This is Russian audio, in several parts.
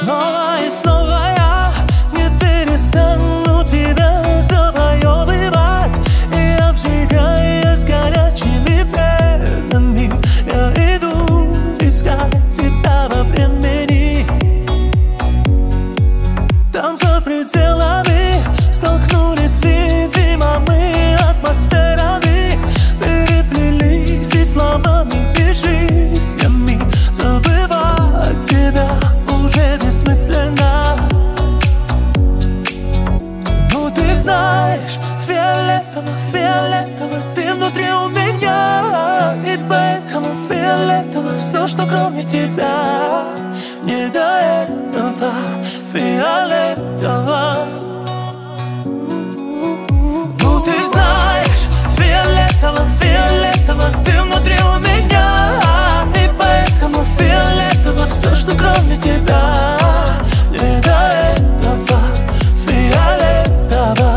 Снова и снова я не перестану тебя завоевывать, и обжигаясь горячими венами, я иду искать тебя во времени. Там за пределами столкнулись, видимо, мы атмосферами, переплелись и словами безжизненными. Забывать тебя уже бессмысленно. Ну ты знаешь, фиолетово, фиолетово ты внутри у меня, и поэтому фиолетово все, что кроме тебя. Не до этого фиолетово. Ну ты знаешь, фиолетово, фиолетово ты внутри у меня, и поэтому фиолетово все, что кроме тебя. Не до этого фиолетово.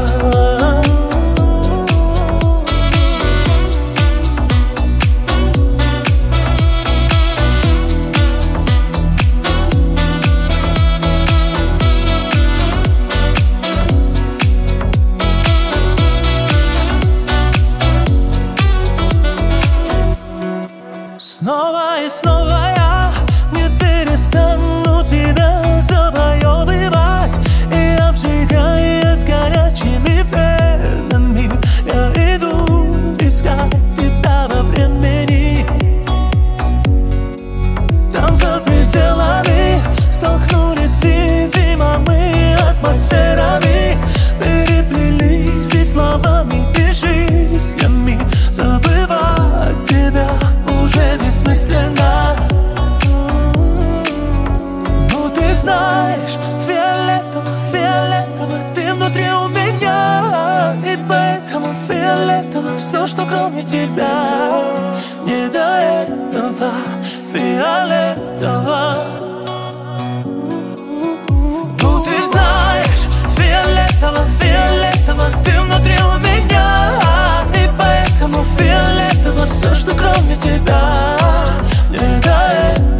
Снова и снова я не перестану тебя завоевывать, и обжигаясь горячими венами, я иду искать тебя во времени. Там за пределами столкнулись, видимо, мы атмосферами, переплелись и словами безжизненными. Забывать тебя уже бессмысленно. Ну ты знаешь, фиолетово, фиолетово ты внутри у меня, и поэтому фиолетово все, что кроме тебя. Не до этого фиолетово. Ну ты знаешь, фиолетово, фиолетово ты внутри у меня, и поэтому фиолетово все, что кроме тебя. Не до этого.